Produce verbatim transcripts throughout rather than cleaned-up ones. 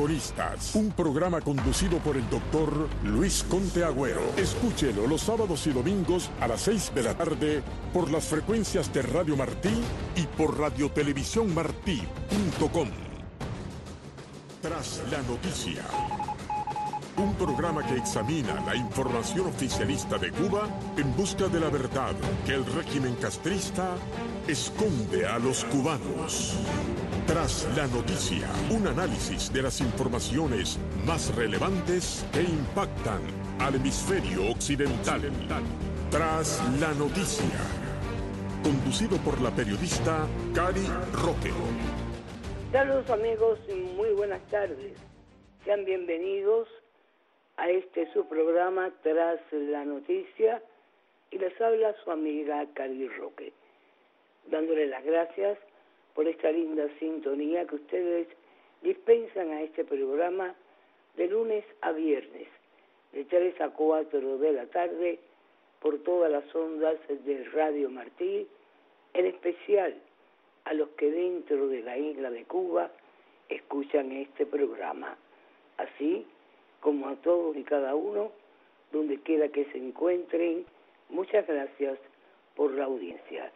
Protagonistas, un programa conducido por el doctor Luis Conte Agüero. Escúchelo los sábados y domingos a las seis de la tarde por las frecuencias de Radio Martí y por radiotelevisión martí punto com. Tras la noticia, un programa que examina la información oficialista de Cuba en busca de la verdad que el régimen castrista esconde a los cubanos. Tras la noticia, un análisis de las informaciones más relevantes que impactan al hemisferio occidental. Tras la noticia, conducido por la periodista Cari Roque. Saludos amigos y muy buenas tardes. Sean bienvenidos a este su programa Tras la noticia, y les habla su amiga Cari Roque, dándole las gracias por esta linda sintonía que ustedes dispensan a este programa de lunes a viernes, de tres a cuatro de la tarde, por todas las ondas de Radio Martí, en especial a los que dentro de la isla de Cuba escuchan este programa, así como a todos y cada uno, donde quiera que se encuentren. Muchas gracias por la audiencia.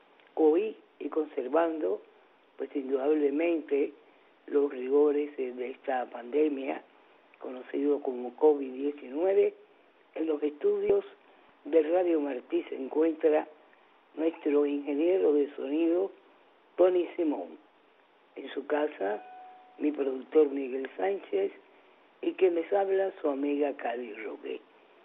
Hoy, y conservando pues indudablemente los rigores de esta pandemia, conocido como COVID diecinueve, en los estudios de Radio Martí se encuentra nuestro ingeniero de sonido, Tony Simón. En su casa, mi productor Miguel Sánchez, y quien les habla, su amiga Cari Roque.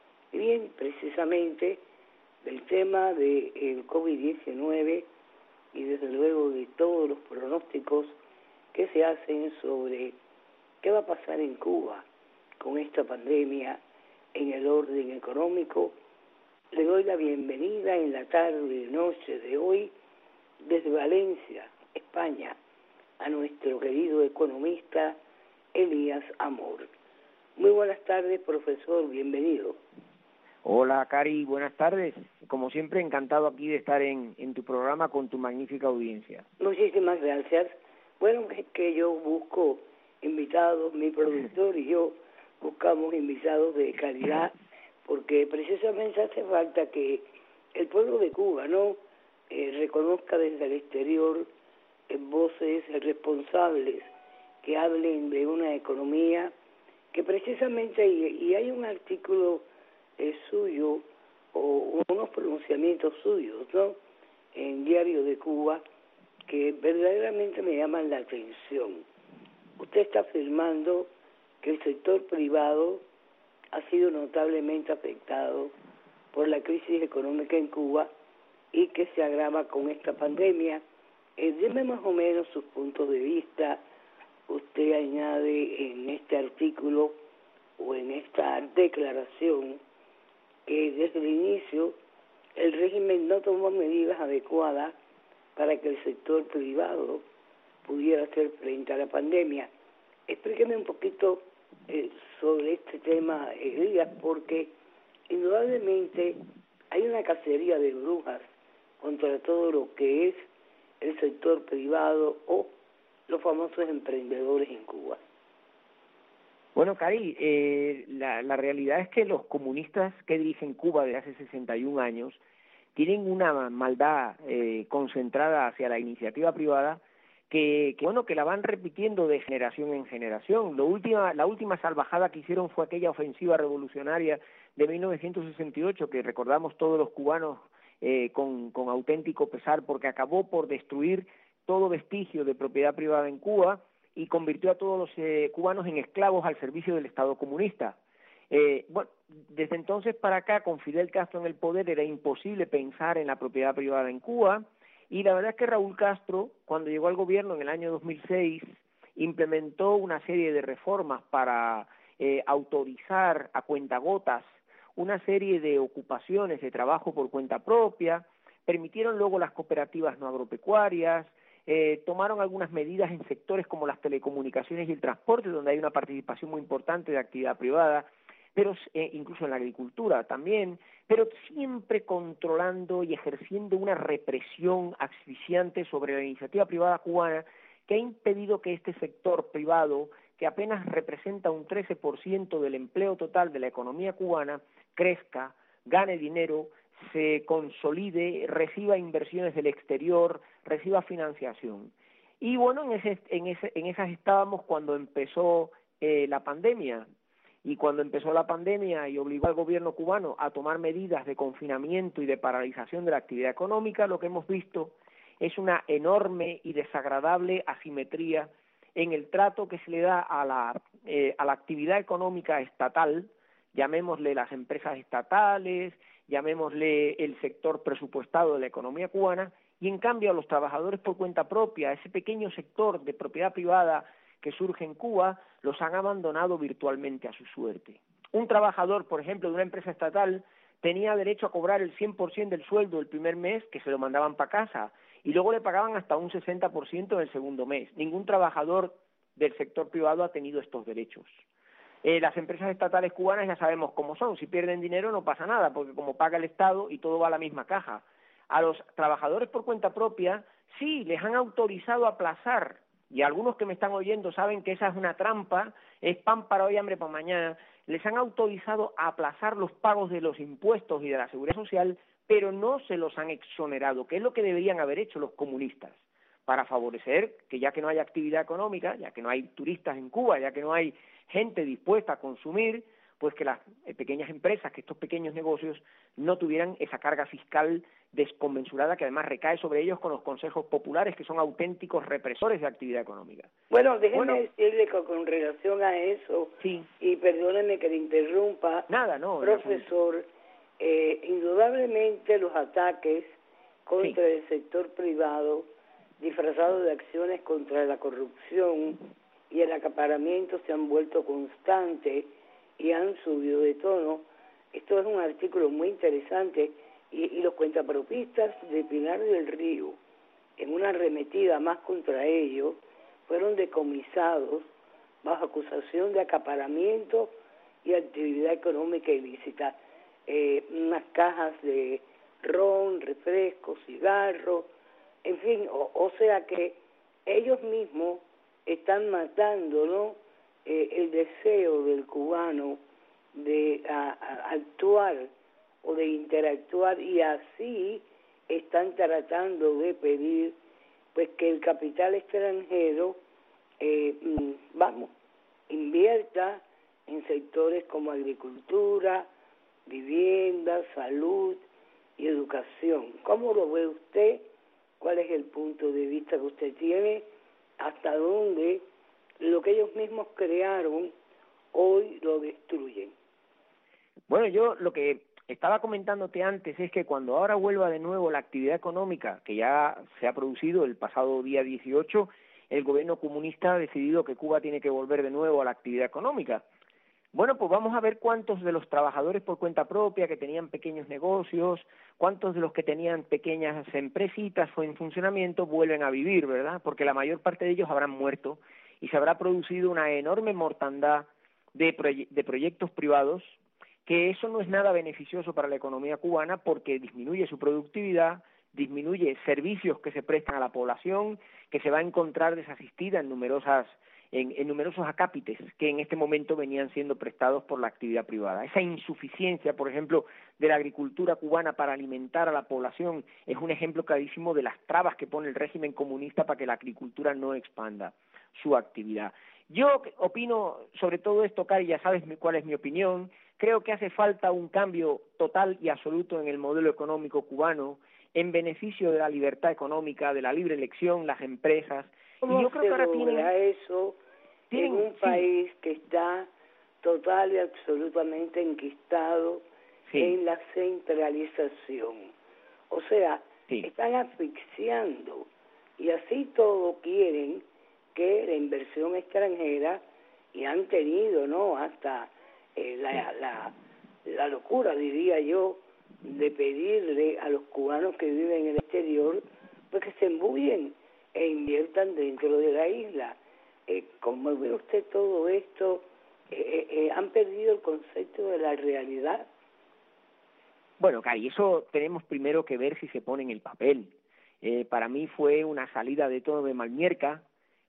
Y bien, precisamente del tema del COVID diecinueve y desde luego de todos los pronósticos que se hacen sobre qué va a pasar en Cuba con esta pandemia en el orden económico, le doy la bienvenida en la tarde y noche de hoy desde Valencia, España, a nuestro querido economista Elías Amor. Muy buenas tardes, profesor, bienvenido. Hola, Cari, buenas tardes. Como siempre, encantado aquí de estar en, en tu programa con tu magnífica audiencia. Muchísimas gracias. Bueno, es que yo busco invitados, mi productor y yo buscamos invitados de calidad, porque precisamente hace falta que el pueblo de Cuba, ¿no?, eh, reconozca desde el exterior eh, voces responsables que hablen de una economía que precisamente, y, y hay un artículo eh, suyo o unos pronunciamientos suyos, ¿no?, en Diario de Cuba, que verdaderamente me llaman la atención. Usted está afirmando que el sector privado ha sido notablemente afectado por la crisis económica en Cuba y que se agrava con esta pandemia. Eh, deme más o menos sus puntos de vista. Usted añade en este artículo o en esta declaración que desde el inicio el régimen no tomó medidas adecuadas para que el sector privado pudiera hacer frente a la pandemia. Explíqueme un poquito eh, sobre este tema, Elías, porque indudablemente hay una cacería de brujas contra todo lo que es el sector privado o los famosos emprendedores en Cuba. Bueno, Cari, eh, la, la realidad es que los comunistas que dirigen Cuba desde hace sesenta y un años tienen una maldad eh, concentrada hacia la iniciativa privada que, que, bueno, que la van repitiendo de generación en generación. Lo última, la última salvajada que hicieron fue aquella ofensiva revolucionaria de mil novecientos sesenta y ocho, que recordamos todos los cubanos eh, con, con auténtico pesar, porque acabó por destruir todo vestigio de propiedad privada en Cuba y convirtió a todos los eh, cubanos en esclavos al servicio del Estado comunista. Eh, bueno, desde entonces para acá, con Fidel Castro en el poder, era imposible pensar en la propiedad privada en Cuba, y la verdad es que Raúl Castro, cuando llegó al gobierno en el año dos mil seis, implementó una serie de reformas para eh, autorizar a cuentagotas una serie de ocupaciones de trabajo por cuenta propia, permitieron luego las cooperativas no agropecuarias, Eh, tomaron algunas medidas en sectores como las telecomunicaciones y el transporte, donde hay una participación muy importante de actividad privada, pero eh, incluso en la agricultura también, pero siempre controlando y ejerciendo una represión asfixiante sobre la iniciativa privada cubana, que ha impedido que este sector privado que apenas representa un trece por ciento del empleo total de la economía cubana, crezca, gane dinero, se consolide, reciba inversiones del exterior, reciba financiación. Y bueno, en, ese, en, ese, en esas estábamos cuando empezó eh, la pandemia. Y cuando empezó la pandemia y obligó al gobierno cubano a tomar medidas de confinamiento y de paralización de la actividad económica, lo que hemos visto es una enorme y desagradable asimetría en el trato que se le da a la, eh, a la actividad económica estatal, llamémosle las empresas estatales, llamémosle el sector presupuestado de la economía cubana, y en cambio a los trabajadores por cuenta propia, ese pequeño sector de propiedad privada que surge en Cuba, los han abandonado virtualmente a su suerte. Un trabajador, por ejemplo, de una empresa estatal, tenía derecho a cobrar el cien por ciento del sueldo el primer mes, que se lo mandaban para casa, y luego le pagaban hasta un sesenta por ciento en el segundo mes. Ningún trabajador del sector privado ha tenido estos derechos. Eh, las empresas estatales cubanas ya sabemos cómo son, si pierden dinero no pasa nada, porque como paga el Estado y todo va a la misma caja. A los trabajadores por cuenta propia, sí, les han autorizado a aplazar, y algunos que me están oyendo saben que esa es una trampa, es pan para hoy, hambre para mañana, les han autorizado a aplazar los pagos de los impuestos y de la seguridad social, pero no se los han exonerado, que es lo que deberían haber hecho los comunistas, para favorecer que ya que no hay actividad económica, ya que no hay turistas en Cuba, ya que no hay gente dispuesta a consumir, pues que las pequeñas empresas, que estos pequeños negocios no tuvieran esa carga fiscal desconmensurada que además recae sobre ellos con los consejos populares, que son auténticos represores de actividad económica. Bueno, déjeme bueno, decirle que con relación a eso, sí. y perdóneme que le interrumpa, Nada, no, profesor, eh, indudablemente los ataques contra sí. el sector privado, disfrazados de acciones contra la corrupción y el acaparamiento, se han vuelto constantes y han subido de tono. Esto es un artículo muy interesante, y, y los cuentapropistas de Pinar del Río, en una arremetida más contra ellos, fueron decomisados bajo acusación de acaparamiento y actividad económica ilícita. Eh, unas cajas de ron, refrescos, cigarros, en fin, o, o sea que ellos mismos están matando, ¿no?, eh, el deseo del cubano de a, a actuar o de interactuar, y así están tratando de pedir pues que el capital extranjero eh, vamos invierta en sectores como agricultura, vivienda, salud y educación. ¿Cómo lo ve usted? ¿Cuál es el punto de vista que usted tiene? ¿Hasta dónde lo que ellos mismos crearon hoy lo destruyen? Bueno, yo lo que estaba comentándote antes es que cuando ahora vuelva de nuevo la actividad económica, que ya se ha producido el pasado día dieciocho, el gobierno comunista ha decidido que Cuba tiene que volver de nuevo a la actividad económica. Bueno, pues vamos a ver cuántos de los trabajadores por cuenta propia que tenían pequeños negocios, cuántos de los que tenían pequeñas empresitas o en funcionamiento vuelven a vivir, ¿verdad? Porque la mayor parte de ellos habrán muerto y se habrá producido una enorme mortandad de, proye- de proyectos privados, que eso no es nada beneficioso para la economía cubana porque disminuye su productividad, disminuye servicios que se prestan a la población, que se va a encontrar desasistida en numerosas en, en numerosos acápites que en este momento venían siendo prestados por la actividad privada. Esa insuficiencia, por ejemplo, de la agricultura cubana para alimentar a la población es un ejemplo clarísimo de las trabas que pone el régimen comunista para que la agricultura no expanda su actividad. Yo opino sobre todo esto, Cari, ya sabes cuál es mi opinión. Creo que hace falta un cambio total y absoluto en el modelo económico cubano en beneficio de la libertad económica, de la libre elección, las empresas. ¿Cómo y yo creo se que ahora logra tienen, eso tienen, en un sí. país que está total y absolutamente enquistado Sí. en la centralización? O sea, Sí. están asfixiando, y así todo quieren que la inversión extranjera, y han tenido, ¿no?, hasta eh, la, la, la locura, diría yo, de pedirle a los cubanos que viven en el exterior pues que se embullen e inviertan dentro de la isla. Eh, ¿Cómo ve usted todo esto? Eh, eh, ¿Han perdido el concepto de la realidad? Bueno, Cari, eso tenemos primero que ver si se pone en el papel. Eh, para mí fue una salida de tono de Malmierca,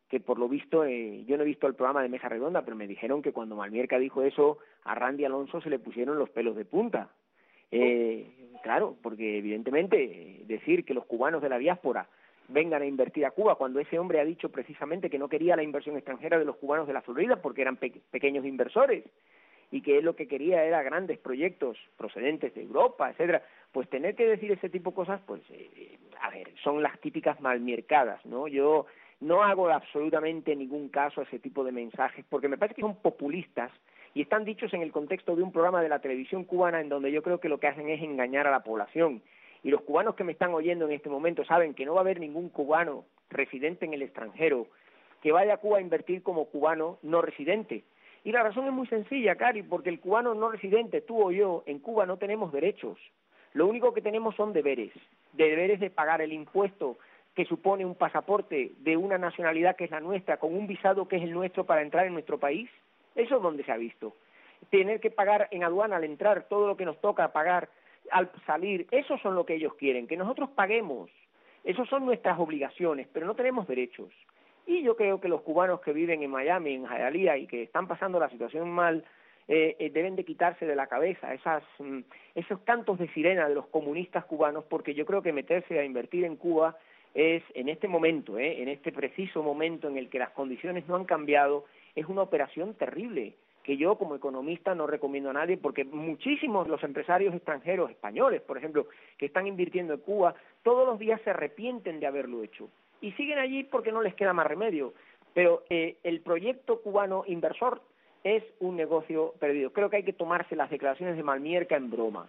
que por lo visto, eh, yo no he visto el programa de Mesa Redonda, pero me dijeron que cuando Malmierca dijo eso, a Randy Alonso se le pusieron los pelos de punta. Eh, claro, porque evidentemente eh, decir que los cubanos de la diáspora vengan a invertir a Cuba, cuando ese hombre ha dicho precisamente que no quería la inversión extranjera de los cubanos de la Florida porque eran pe pequeños inversores, y que él lo que quería era grandes proyectos procedentes de Europa, etcétera, pues tener que decir ese tipo de cosas, pues, eh, a ver, son las típicas malmiercadas, ¿no? Yo no hago absolutamente ningún caso a ese tipo de mensajes, porque me parece que son populistas y están dichos en el contexto de un programa de la televisión cubana en donde yo creo que lo que hacen es engañar a la población. Y los cubanos que me están oyendo en este momento saben que no va a haber ningún cubano residente en el extranjero que vaya a Cuba a invertir como cubano no residente. Y la razón es muy sencilla, Cari, porque el cubano no residente, tú o yo, en Cuba no tenemos derechos. Lo único que tenemos son deberes, deberes de pagar el impuesto que supone un pasaporte de una nacionalidad que es la nuestra, con un visado que es el nuestro para entrar en nuestro país. Eso es donde se ha visto. Tener que pagar en aduana al entrar todo lo que nos toca pagar al salir, eso son lo que ellos quieren, que nosotros paguemos. Esas son nuestras obligaciones, pero no tenemos derechos. Y yo creo que los cubanos que viven en Miami, en Hialeah, y que están pasando la situación mal, eh, eh, deben de quitarse de la cabeza esas, mm, esos cantos de sirena de los comunistas cubanos, porque yo creo que meterse a invertir en Cuba es, en este momento, eh, en este preciso momento en el que las condiciones no han cambiado, es una operación terrible, que yo como economista no recomiendo a nadie, porque muchísimos los empresarios extranjeros, españoles, por ejemplo, que están invirtiendo en Cuba, todos los días se arrepienten de haberlo hecho. Y siguen allí porque no les queda más remedio. Pero eh, el proyecto cubano inversor es un negocio perdido. Creo que hay que tomarse las declaraciones de Malmierca en broma.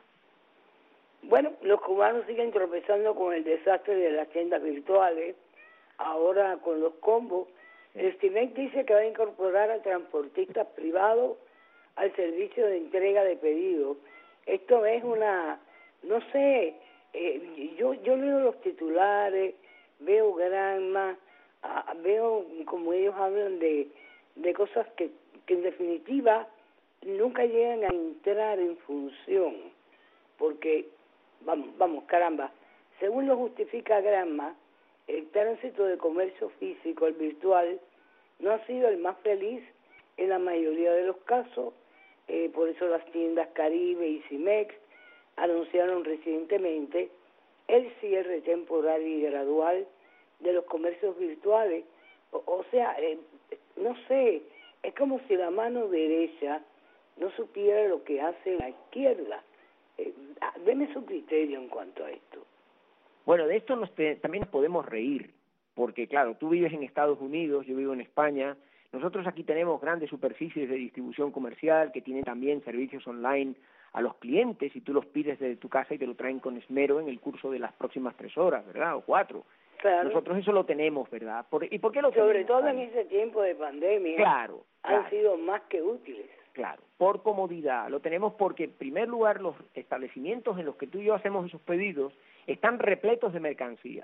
Bueno, los cubanos siguen tropezando con el desastre de las tiendas virtuales, ahora con los combos. El CIMEC dice que va a incorporar a transportistas privados al servicio de entrega de pedidos. Esto es una, no sé, eh, yo, yo leo los titulares, veo Granma, uh, veo como ellos hablan de, de cosas que, que en definitiva nunca llegan a entrar en función, porque, vamos, vamos, caramba, según lo justifica Granma, el tránsito de comercio físico al virtual no ha sido el más feliz en la mayoría de los casos, eh, por eso las tiendas Caribe y Cimex anunciaron recientemente el cierre temporal y gradual de los comercios virtuales. O, o sea, eh, no sé, es como si la mano derecha no supiera lo que hace la izquierda. Eh, deme su criterio en cuanto a esto. Bueno, de esto nos te, también nos podemos reír, porque claro, tú vives en Estados Unidos, yo vivo en España, nosotros aquí tenemos grandes superficies de distribución comercial que tienen también servicios online a los clientes y tú los pides desde tu casa y te lo traen con esmero en el curso de las próximas tres horas, ¿verdad? O cuatro. Claro. Nosotros eso lo tenemos, ¿verdad? ¿Por, ¿Y por qué lo Sobre tenemos? todo en ese tiempo de pandemia. Claro. Han claro. sido más que útiles. Claro, por comodidad. Lo tenemos porque, en primer lugar, los establecimientos en los que tú y yo hacemos esos pedidos están repletos de mercancía.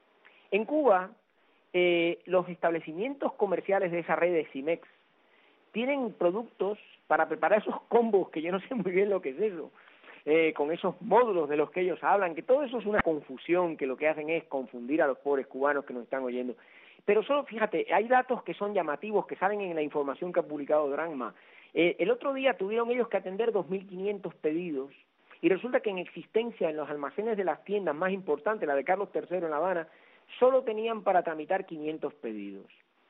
En Cuba, eh, los establecimientos comerciales de esa red de Cimex tienen productos para preparar esos combos, que yo no sé muy bien lo que es eso, eh, con esos módulos de los que ellos hablan, que todo eso es una confusión, que lo que hacen es confundir a los pobres cubanos que nos están oyendo. Pero solo, fíjate, hay datos que son llamativos, que salen en la información que ha publicado Granma. Eh, el otro día tuvieron ellos que atender dos mil quinientos pedidos, y resulta que en existencia en los almacenes de las tiendas más importantes, la de Carlos tercero en La Habana, solo tenían para tramitar quinientos pedidos.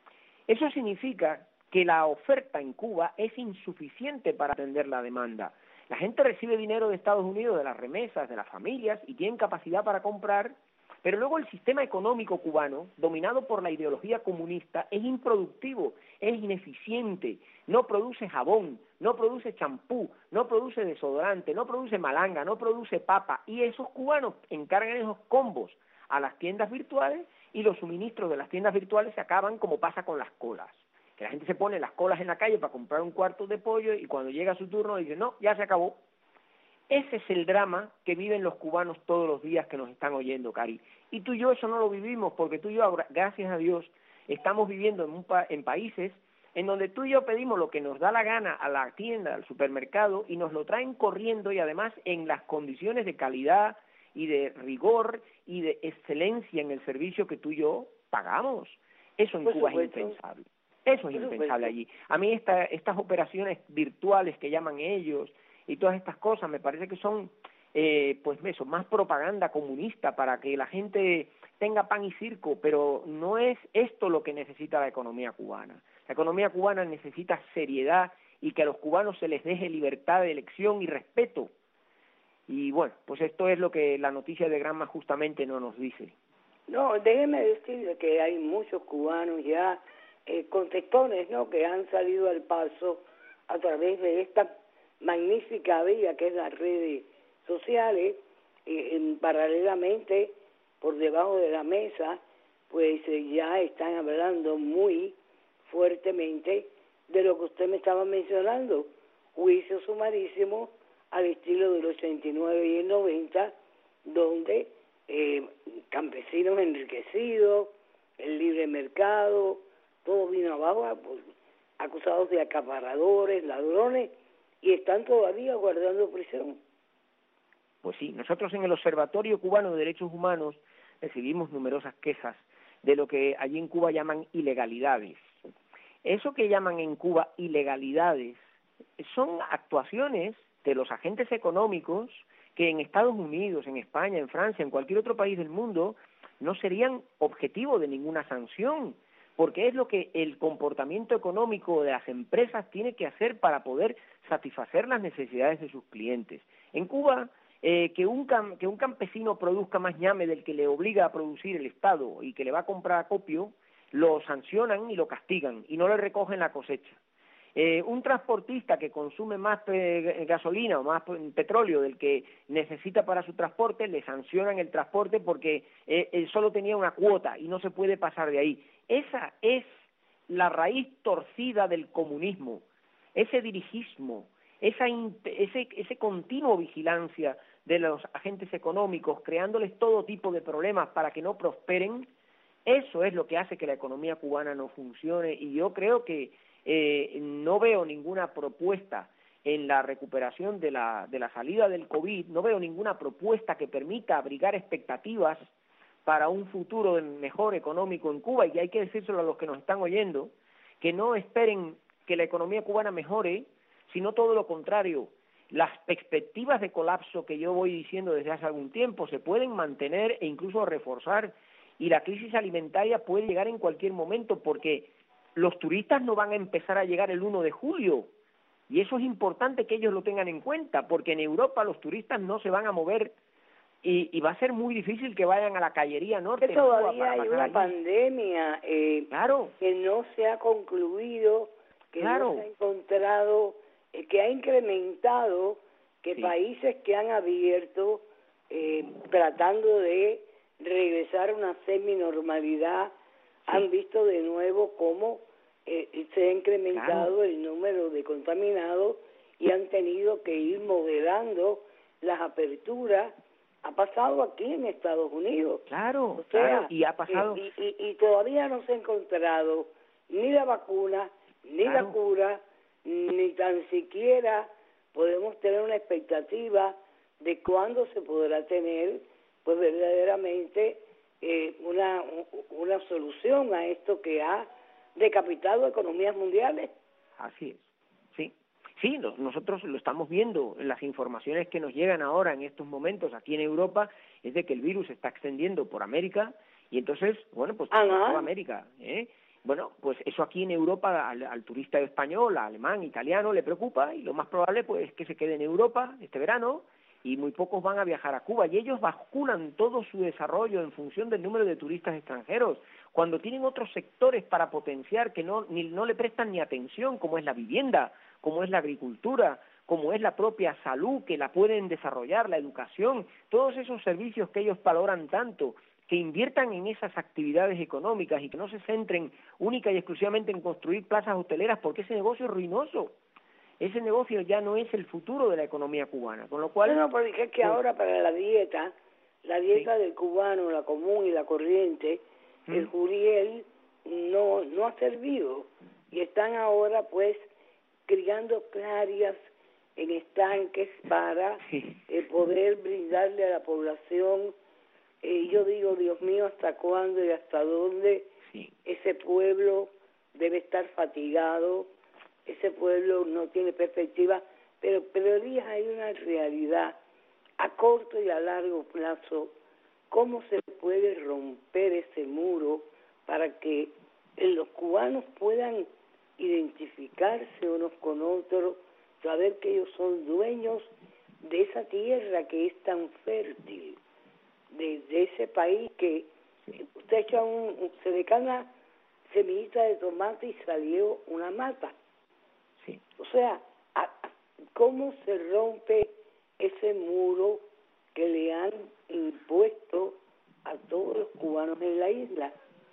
Eso significa que la oferta en Cuba es insuficiente para atender la demanda. La gente recibe dinero de Estados Unidos, de las remesas, de las familias, y tienen capacidad para comprar, pero luego el sistema económico cubano, dominado por la ideología comunista, es improductivo, es ineficiente, no produce jabón, no produce champú, no produce desodorante, no produce malanga, no produce papa, y esos cubanos encargan esos combos a las tiendas virtuales y los suministros de las tiendas virtuales se acaban como pasa con las colas. Que la gente se pone las colas en la calle para comprar un cuarto de pollo y cuando llega su turno dice, no, ya se acabó. Ese es el drama que viven los cubanos todos los días que nos están oyendo, Cari. Y tú y yo eso no lo vivimos porque tú y yo, gracias a Dios, estamos viviendo en, un pa en países en donde tú y yo pedimos lo que nos da la gana a la tienda, al supermercado, y nos lo traen corriendo y además en las condiciones de calidad y de rigor y de excelencia en el servicio que tú y yo pagamos. Eso en Por Cuba supuesto. es impensable. Eso es Por impensable supuesto. allí. A mí esta, estas operaciones virtuales que llaman ellos y todas estas cosas me parece que son, eh, pues eso, más propaganda comunista para que la gente tenga pan y circo, pero no es esto lo que necesita la economía cubana. La economía cubana necesita seriedad y que a los cubanos se les deje libertad de elección y respeto. Y bueno, pues esto es lo que la noticia de Granma justamente no nos dice. No, déjeme decirle que hay muchos cubanos ya, eh, contestones, ¿no?, que han salido al paso a través de esta magnífica vía que es las redes sociales, eh, en, paralelamente, por debajo de la mesa, pues eh, ya están hablando muy fuertemente de lo que usted me estaba mencionando, juicio sumarísimo al estilo del ochenta y nueve y el noventa, donde eh, campesinos enriquecidos, el libre mercado, todo vino abajo, pues, acusados de acaparadores, ladrones, y están todavía guardando prisión. Pues sí, nosotros en el Observatorio Cubano de Derechos Humanos recibimos numerosas quejas de lo que allí en Cuba llaman ilegalidades. Eso que llaman en Cuba ilegalidades son actuaciones de los agentes económicos que en Estados Unidos, en España, en Francia, en cualquier otro país del mundo no serían objetivo de ninguna sanción, porque es lo que el comportamiento económico de las empresas tiene que hacer para poder satisfacer las necesidades de sus clientes. En Cuba, eh, que, un cam que un campesino produzca más ñame del que le obliga a producir el Estado y que le va a comprar acopio, lo sancionan y lo castigan y no le recogen la cosecha. Eh, un transportista que consume más eh, gasolina o más petróleo del que necesita para su transporte, le sancionan el transporte porque eh, él solo tenía una cuota y no se puede pasar de ahí. Esa es la raíz torcida del comunismo, ese dirigismo, esa ese, ese continuo vigilancia de los agentes económicos, creándoles todo tipo de problemas para que no prosperen. Eso es lo que hace que la economía cubana no funcione, y yo creo que eh, no veo ninguna propuesta en la recuperación de la, de la salida del COVID, no veo ninguna propuesta que permita abrigar expectativas para un futuro mejor económico en Cuba, y hay que decírselo a los que nos están oyendo, que no esperen que la economía cubana mejore, sino todo lo contrario. Las perspectivas de colapso que yo voy diciendo desde hace algún tiempo se pueden mantener e incluso reforzar, y la crisis alimentaria puede llegar en cualquier momento, porque los turistas no van a empezar a llegar el uno de julio, y eso es importante que ellos lo tengan en cuenta, porque en Europa los turistas no se van a mover, y, y va a ser muy difícil que vayan a la Callería Norte. Que todavía hay una allí. pandemia eh, claro. que no se ha concluido, que claro. no se ha encontrado, eh, que ha incrementado, que sí. países que han abierto, eh, tratando de regresar a una semi-normalidad, sí. han visto de nuevo cómo eh, se ha incrementado claro. el número de contaminados y han tenido que ir moderando las aperturas. Ha pasado aquí en Estados Unidos. Claro, o sea, claro, y ha pasado. Y, y, y todavía no se ha encontrado ni la vacuna, ni claro. la cura, ni tan siquiera podemos tener una expectativa de cuándo se podrá tener, pues verdaderamente, eh, una, una solución a esto que ha decapitado economías mundiales. Así es, sí. Sí, lo, nosotros lo estamos viendo, las informaciones que nos llegan ahora en estos momentos aquí en Europa es de que el virus se está extendiendo por América, y entonces, bueno, pues por toda América, ¿eh? Bueno, pues eso aquí en Europa al, al turista español, alemán, italiano le preocupa, y lo más probable pues es que se quede en Europa este verano, y muy pocos van a viajar a Cuba, y ellos basculan todo su desarrollo en función del número de turistas extranjeros, cuando tienen otros sectores para potenciar que no, ni, no le prestan ni atención, como es la vivienda, como es la agricultura, como es la propia salud, que la pueden desarrollar, la educación, todos esos servicios que ellos valoran tanto, que inviertan en esas actividades económicas y que no se centren única y exclusivamente en construir plazas hoteleras, porque ese negocio es ruinoso. Ese negocio ya no es el futuro de la economía cubana, con lo cual... No, no, porque es que pues, ahora para la dieta, la dieta sí. del cubano, la común y la corriente, ¿Mm? el juriel no, no ha servido, y están ahora pues criando clarias en estanques para sí. eh, poder brindarle a la población, eh, yo digo, Dios mío, ¿hasta cuándo y hasta dónde Sí. Ese pueblo debe estar fatigado, ese pueblo no tiene perspectiva, pero, pero Elías, hay una realidad a corto y a largo plazo. ¿Cómo se puede romper ese muro para que los cubanos puedan identificarse unos con otros, saber que ellos son dueños de esa tierra que es tan fértil, de, de ese país que usted echa un, se deca una semillita de tomate y salió una mata? Sí. O sea, a, ¿cómo se rompe ese muro que le han impuesto a todos los cubanos en la isla?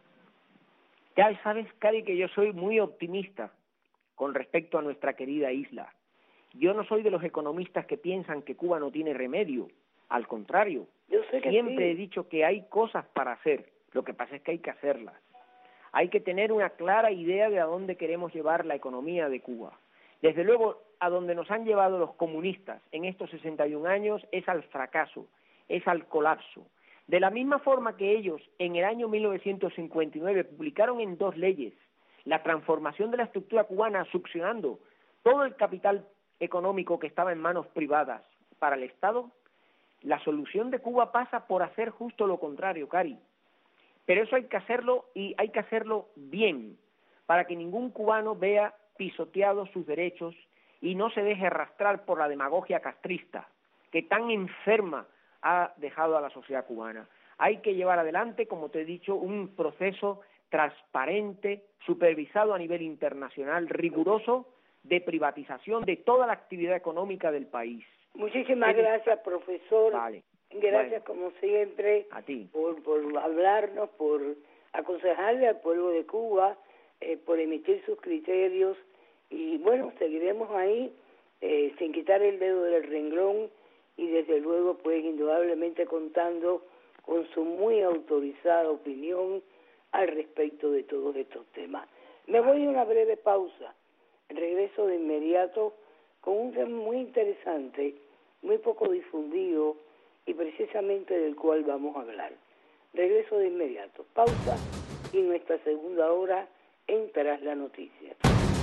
Ya sabes, Cari, que yo soy muy optimista con respecto a nuestra querida isla. Yo no soy de los economistas que piensan que Cuba no tiene remedio. Al contrario, yo sé que siempre sí. he dicho que hay cosas para hacer. Lo que pasa es que hay que hacerlas. Hay que tener una clara idea de a dónde queremos llevar la economía de Cuba. Desde luego, a donde nos han llevado los comunistas en estos sesenta y un años es al fracaso, es al colapso. De la misma forma que ellos, en el año mil novecientos cincuenta y nueve, publicaron en dos leyes la transformación de la estructura cubana, succionando todo el capital económico que estaba en manos privadas para el Estado, la solución de Cuba pasa por hacer justo lo contrario, Cari. Pero eso hay que hacerlo, y hay que hacerlo bien, para que ningún cubano vea pisoteados sus derechos y no se deje arrastrar por la demagogia castrista, que tan enferma ha dejado a la sociedad cubana. Hay que llevar adelante, como te he dicho, un proceso transparente, supervisado a nivel internacional, riguroso, de privatización de toda la actividad económica del país. Muchísimas gracias, profesor. Vale. Gracias, Bueno, como siempre, a ti. Por, por hablarnos, por aconsejarle al pueblo de Cuba, eh, por emitir sus criterios. Y bueno, seguiremos ahí eh, sin quitar el dedo del renglón, y desde luego, pues indudablemente contando con su muy autorizada opinión al respecto de todos estos temas. Me voy a una breve pausa. Regreso de inmediato con un tema muy interesante, muy poco difundido y precisamente del cual vamos a hablar. Regreso de inmediato. Pausa y nuestra segunda hora en Tras la Noticia.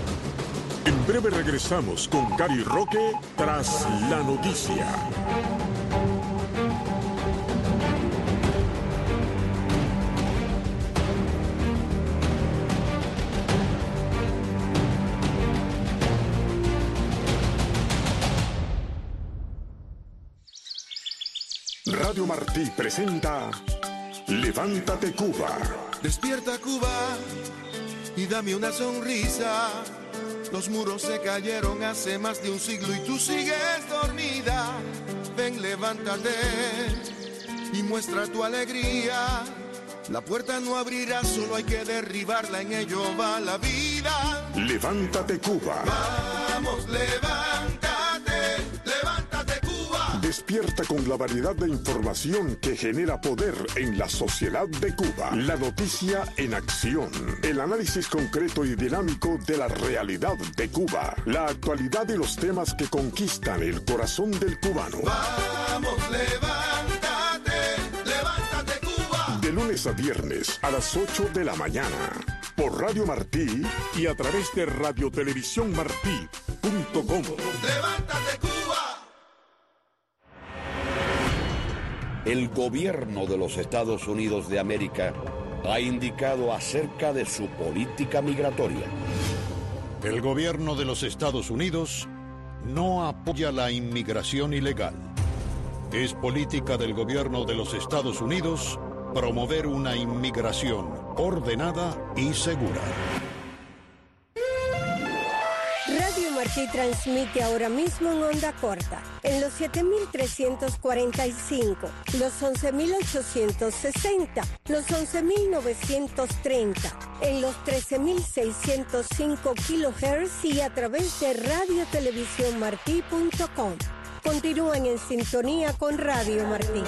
En breve regresamos con Cari Roque Tras la Noticia. Radio Martí presenta Levántate Cuba. Despierta Cuba y dame una sonrisa. Los muros se cayeron hace más de un siglo y tú sigues dormida. Ven, levántate y muestra tu alegría. La puerta no abrirá, solo hay que derribarla, en ello va la vida. Levántate Cuba. Vamos, levántate, levántate Cuba. Despierta con la variedad de información que genera poder en la sociedad de Cuba. La noticia en acción. El análisis concreto y dinámico de la realidad de Cuba. La actualidad y los temas que conquistan el corazón del cubano. Vamos, levántate, levántate Cuba. De lunes a viernes a las ocho de la mañana. Por Radio Martí y a través de radiotelevisión martí punto com. Levántate Cuba. El gobierno de los Estados Unidos de América ha indicado acerca de su política migratoria. El gobierno de los Estados Unidos no apoya la inmigración ilegal. Es política del gobierno de los Estados Unidos promover una inmigración ordenada y segura. Radio Martí transmite ahora mismo en onda corta, en los siete mil trescientos cuarenta y cinco, los once mil ochocientos sesenta, los once mil novecientos treinta, en los trece mil seiscientos cinco kilohertz y a través de radio televisión martí punto com. Continúan en sintonía con Radio Martí.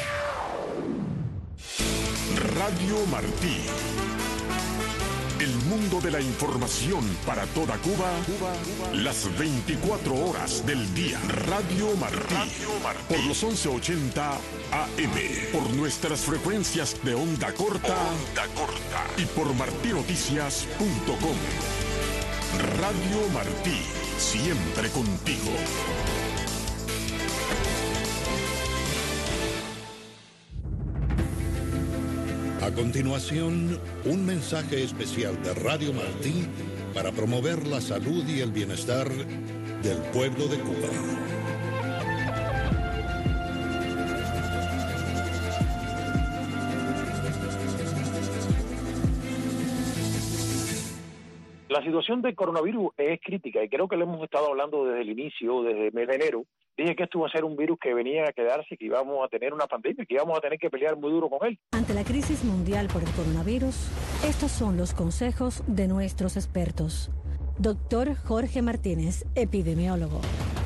Radio Martí. El mundo mundo de la información para toda Cuba, Cuba, Cuba. Las veinticuatro horas del día. Radio Martí. Radio Martí. Por los once ochenta A M. Por nuestras frecuencias de onda corta. Onda corta. Y por martí noticias punto com. Radio Martí. Siempre contigo. A continuación, un mensaje especial de Radio Martí para promover la salud y el bienestar del pueblo de Cuba. La situación del coronavirus es crítica y creo que lo hemos estado hablando desde el inicio, desde el mes de enero. Dije que esto iba a ser un virus que venía a quedarse, que íbamos a tener una pandemia, que íbamos a tener que pelear muy duro con él. Ante la crisis mundial por el coronavirus, estos son los consejos de nuestros expertos. Doctor Jorge Martínez, epidemiólogo.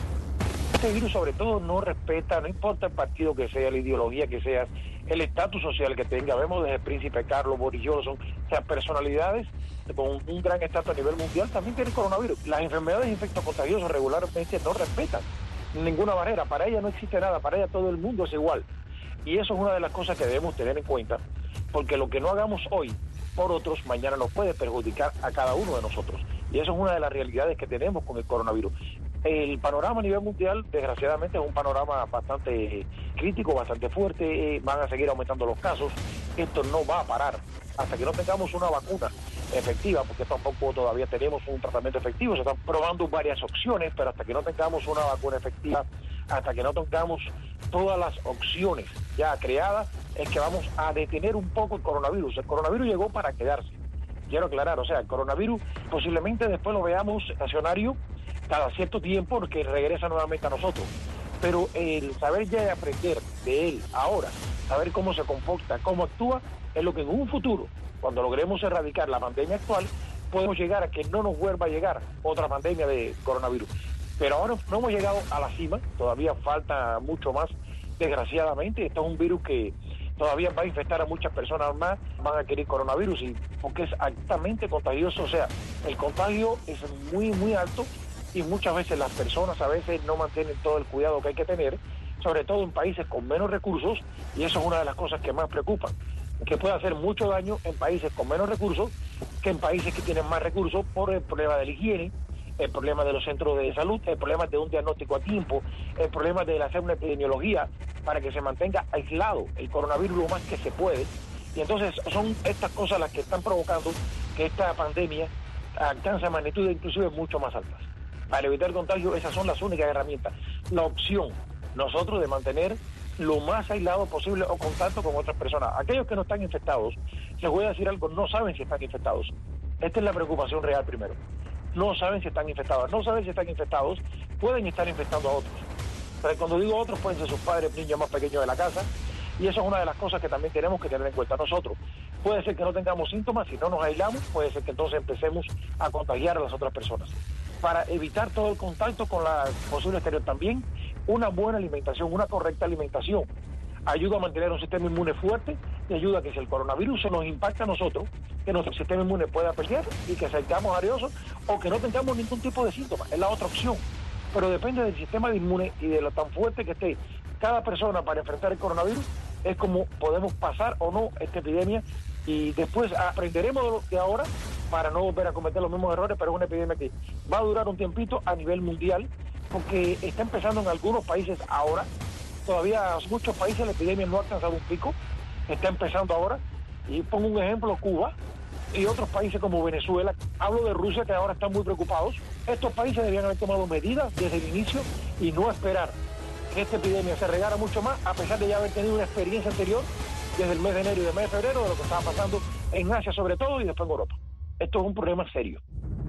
Este virus sobre todo no respeta, no importa el partido que sea, la ideología que sea, el estatus social que tenga. Vemos desde el príncipe Carlos, Boris Johnson, o sea, personalidades con un gran estatus a nivel mundial también tienen coronavirus. Las enfermedades infectocontagiosas regularmente no respetan ninguna barrera, para ella no existe nada, para ella todo el mundo es igual. Y eso es una de las cosas que debemos tener en cuenta, porque lo que no hagamos hoy por otros, mañana nos puede perjudicar a cada uno de nosotros. Y eso es una de las realidades que tenemos con el coronavirus. El panorama a nivel mundial, desgraciadamente, es un panorama bastante crítico, bastante fuerte. Van a seguir aumentando los casos. Esto no va a parar hasta que no tengamos una vacuna efectiva, porque tampoco todavía tenemos un tratamiento efectivo. Se están probando varias opciones, pero hasta que no tengamos una vacuna efectiva, hasta que no tengamos todas las opciones ya creadas, es que vamos a detener un poco el coronavirus. El coronavirus llegó para quedarse. Quiero aclarar, o sea, el coronavirus posiblemente después lo veamos estacionario cada cierto tiempo, porque regresa nuevamente a nosotros. Pero el saber ya y aprender de él ahora, saber cómo se comporta, cómo actúa, es lo que en un futuro, cuando logremos erradicar la pandemia actual, podemos llegar a que no nos vuelva a llegar otra pandemia de coronavirus. Pero ahora no hemos llegado a la cima, todavía falta mucho más, desgraciadamente. Esto es un virus que todavía va a infectar a muchas personas más, van a adquirir coronavirus, y porque es altamente contagioso, o sea, el contagio es muy, muy alto, y muchas veces las personas a veces no mantienen todo el cuidado que hay que tener, sobre todo en países con menos recursos, y eso es una de las cosas que más preocupan, que puede hacer mucho daño en países con menos recursos que en países que tienen más recursos, por el problema de la higiene, el problema de los centros de salud, el problema de un diagnóstico a tiempo, el problema de hacer una epidemiología para que se mantenga aislado el coronavirus lo más que se puede. Y entonces son estas cosas las que están provocando que esta pandemia alcance magnitudes inclusive mucho más altas. Para evitar contagio, esas son las únicas herramientas. La opción, nosotros, de mantener lo más aislado posible o contacto con otras personas. Aquellos que no están infectados, les voy a decir algo, no saben si están infectados. Esta es la preocupación real primero. No saben si están infectados. No saben si están infectados, pueden estar infectando a otros. Pero cuando digo otros, pueden ser sus padres, niños más pequeños de la casa. Y eso es una de las cosas que también tenemos que tener en cuenta nosotros. Puede ser que no tengamos síntomas, si no nos aislamos, puede ser que entonces empecemos a contagiar a las otras personas. Para evitar todo el contacto con la posible exterior también, una buena alimentación, una correcta alimentación, ayuda a mantener un sistema inmune fuerte y ayuda a que si el coronavirus se nos impacta a nosotros, que nuestro sistema inmune pueda pelear y que salgamos ariosos o que no tengamos ningún tipo de síntomas. Es la otra opción. Pero depende del sistema de inmune y de lo tan fuerte que esté cada persona para enfrentar el coronavirus, es como podemos pasar o no esta epidemia, y después aprenderemos de, lo, de ahora para no volver a cometer los mismos errores. Pero es una epidemia que va a durar un tiempito a nivel mundial, porque está empezando en algunos países ahora. Todavía en muchos países la epidemia no ha alcanzado un pico, está empezando ahora. Y pongo un ejemplo, Cuba y otros países como Venezuela. Hablo de Rusia, que ahora están muy preocupados. Estos países debían haber tomado medidas desde el inicio y no esperar que esta epidemia se regara mucho más, a pesar de ya haber tenido una experiencia anterior desde el mes de enero y del mes de febrero de lo que estaba pasando en Asia sobre todo y después en Europa. Esto es un problema serio.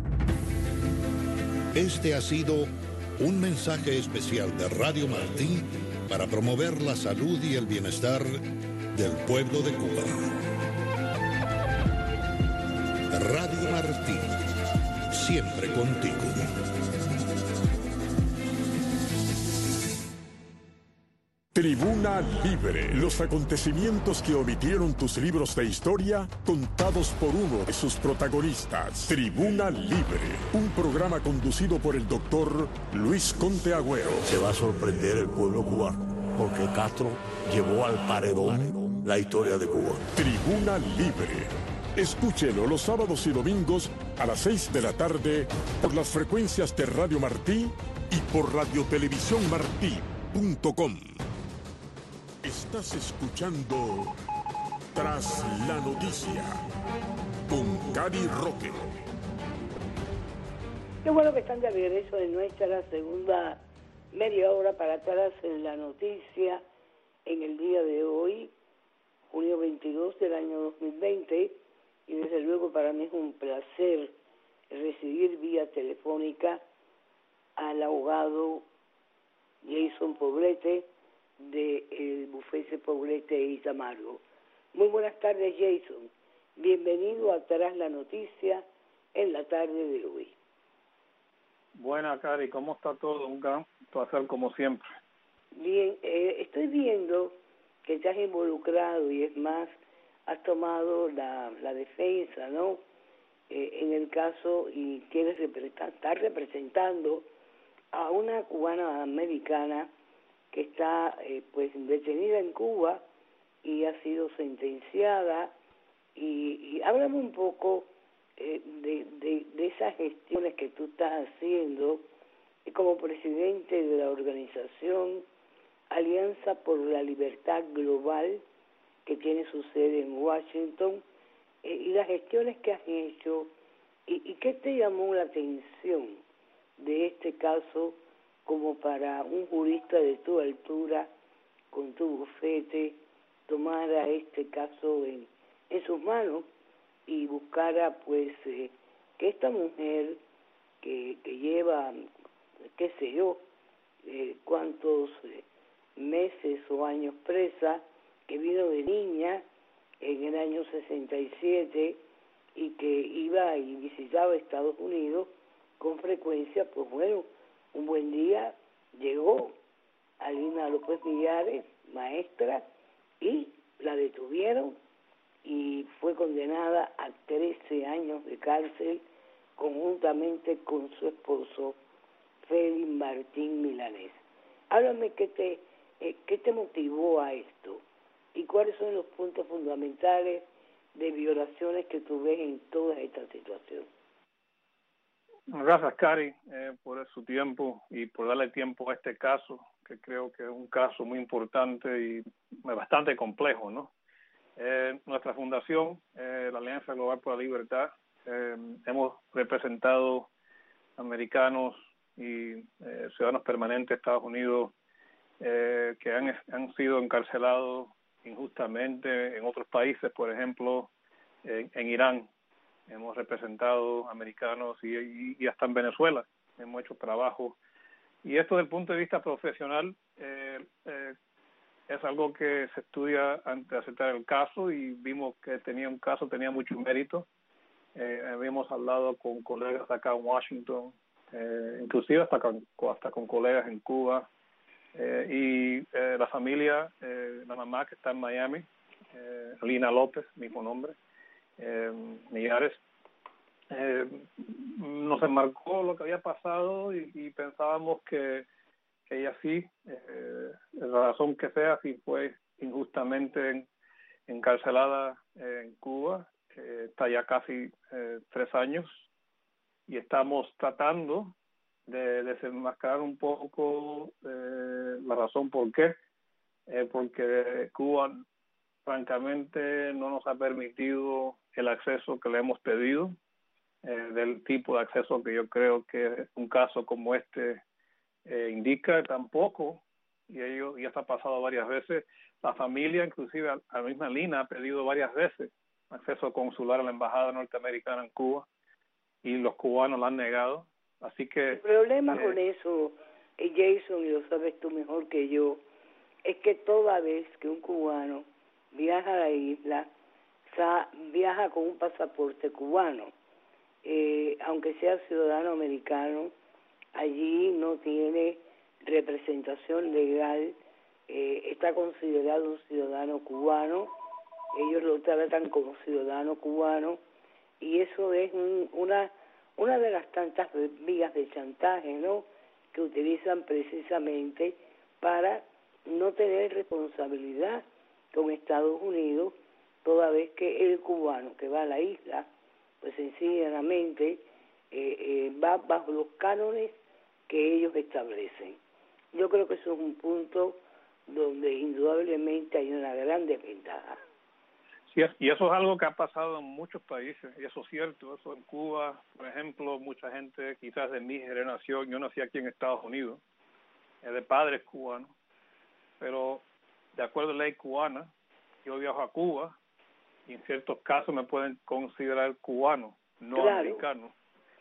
Este ha sido un mensaje especial de Radio Martí para promover la salud y el bienestar del pueblo de Cuba. Radio Martí, siempre contigo. Tribuna Libre, los acontecimientos que omitieron tus libros de historia, contados por uno de sus protagonistas. Tribuna Libre, un programa conducido por el doctor Luis Conte Agüero. Se va a sorprender el pueblo cubano, porque Castro llevó al paredón la historia de Cuba. Tribuna Libre. Escúchelo los sábados y domingos a las seis de la tarde por las frecuencias de Radio Martí y por radiotelevisión martí punto com. Estás escuchando Tras la Noticia con Cari Roque. Qué bueno que están de regreso en nuestra segunda media hora para Tras la Noticia en el día de hoy, junio veintidós del año dos mil veinte. Y desde luego para mí es un placer recibir vía telefónica al abogado Jason Poblete del bufete Poblete y Tamargo. Muy buenas tardes, Jason. Bienvenido a Tras la Noticia en la tarde de hoy. Buenas, Cari. ¿Cómo está todo? Un gran placer como siempre. Bien, eh, estoy viendo que estás involucrado y es más, has tomado la, la defensa, ¿no? Eh, en el caso y quieres representar, estar representando a una cubana americana que está eh, pues detenida en Cuba y ha sido sentenciada. Y, y háblame un poco eh, de, de, de esas gestiones que tú estás haciendo eh, como presidente de la organización Alianza por la Libertad Global, que tiene su sede en Washington, eh, y las gestiones que has hecho, y, y qué te llamó la atención de este caso como para un jurista de tu altura, con tu bufete, tomara este caso en, en sus manos y buscara pues eh, que esta mujer que, que lleva, qué sé yo, eh, cuántos eh, meses o años presa, que vino de niña en el año sesenta y siete y que iba y visitaba Estados Unidos con frecuencia, pues bueno, un buen día llegó Alina López Millares, maestra, y la detuvieron y fue condenada a trece años de cárcel conjuntamente con su esposo Félix Martín Milanés. Háblame qué te, eh, qué te motivó a esto. ¿Y cuáles son los puntos fundamentales de violaciones que tú ves en toda esta situación? Gracias, Cari, eh, por su tiempo y por darle tiempo a este caso, que creo que es un caso muy importante y bastante complejo, ¿no? Eh, nuestra fundación, eh, la Alianza Global por la Libertad, eh, hemos representado americanos y eh, ciudadanos permanentes de Estados Unidos eh, que han, han sido encarcelados injustamente en otros países, por ejemplo, en, en Irán. Hemos representado americanos y, y, y hasta en Venezuela. Hemos hecho trabajo. Y esto desde el punto de vista profesional eh, eh, es algo que se estudia antes de aceptar el caso y vimos que tenía un caso, tenía mucho mérito. Eh, habíamos hablado con colegas acá en Washington, eh, inclusive hasta con, hasta con colegas en Cuba. Eh, y eh, la familia, eh, la mamá que está en Miami, eh, Lina López, mismo nombre, eh, Millares, eh, nos enmarcó lo que había pasado y, y pensábamos que, que ella sí, eh, la razón que sea, si fue injustamente en, encarcelada en Cuba, eh, está ya casi eh, tres años y estamos tratando de desenmascarar un poco eh, la razón por qué, eh, porque Cuba francamente no nos ha permitido el acceso que le hemos pedido, eh, del tipo de acceso que yo creo que un caso como este eh, indica. Tampoco, y ello ya está pasado varias veces, la familia, inclusive a la misma Lina, ha pedido varias veces acceso consular a la embajada norteamericana en Cuba y los cubanos la han negado. Así que el problema eh, con eso, eh, Jason, y lo sabes tú mejor que yo, es que toda vez que un cubano viaja a la isla, sa, viaja con un pasaporte cubano, eh, aunque sea ciudadano americano, allí no tiene representación legal eh, está considerado un ciudadano cubano, ellos lo tratan como ciudadano cubano, y eso es un, una una de las tantas vías de chantaje, ¿no?, que utilizan precisamente para no tener responsabilidad con Estados Unidos, toda vez que el cubano que va a la isla, pues sencillamente eh, eh, va bajo los cánones que ellos establecen. Yo creo que eso es un punto donde indudablemente hay una gran desventaja. Sí, y eso es algo que ha pasado en muchos países, y eso es cierto. Eso en Cuba, por ejemplo, mucha gente quizás de mi generación, yo nací aquí en Estados Unidos, es de padres cubanos, pero de acuerdo a la ley cubana, yo viajo a Cuba y en ciertos casos me pueden considerar cubano, no claro. americano.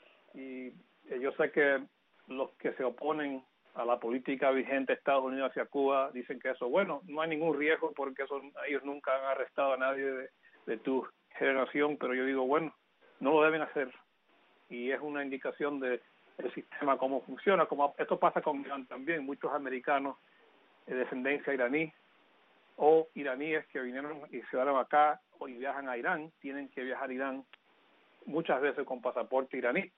Y eh, yo sé que los que se oponen a la política vigente de Estados Unidos hacia Cuba dicen que eso, bueno, no hay ningún riesgo porque eso, ellos nunca han arrestado a nadie de, de tu generación, pero yo digo, bueno, no lo deben hacer. Y es una indicación de el sistema, cómo funciona, como esto pasa con Irán también. Muchos americanos de descendencia iraní o iraníes que vinieron y se quedaron acá o y viajan a Irán, tienen que viajar a Irán muchas veces con pasaporte iraní.